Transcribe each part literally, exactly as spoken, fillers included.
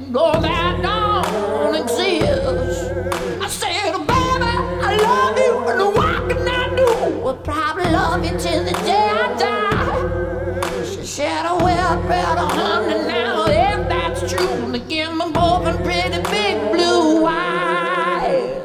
know that don't exist. I said, oh, baby, I love you, and what can I do? I'll probably love you till the day I die. She said, oh, well, better, honey, now if that's true, then give me both and pretty big blue eyes.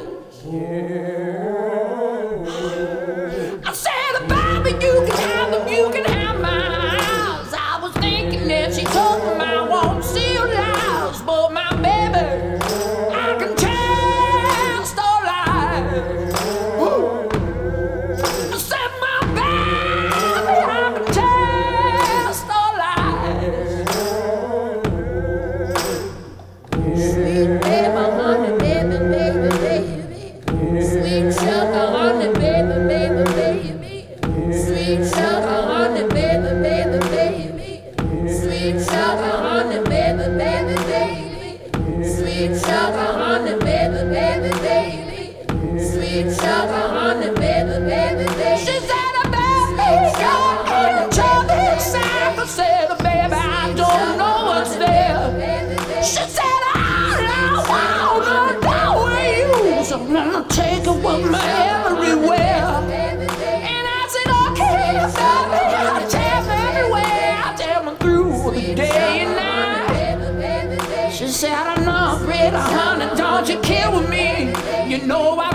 I said, baby, you can have them, you can have my eyes. I was thinking that she told me I won't see your lies, but my baby, I can test all lies. Woo. I said, my baby, I can test all lies. Sweet baby, honey, baby, baby, baby. Sweet sugar, honey, baby, baby, baby. Sweet sugar, honey, baby, baby, baby. Sweet sugar, honey, baby, baby, baby. Sweet sugar, honey, baby, baby, baby. Sweet sugar, honey, baby, baby, baby. She said, baby, you're in trouble inside. I said, baby, I don't know what's there. She said, I don't wanna know you, so I'm gonna take it with me everywhere. And I said, okay, baby, I'll take me everywhere. I'll take me through the day and night. She said, I know, pretty honey, don't you kill with me. You know I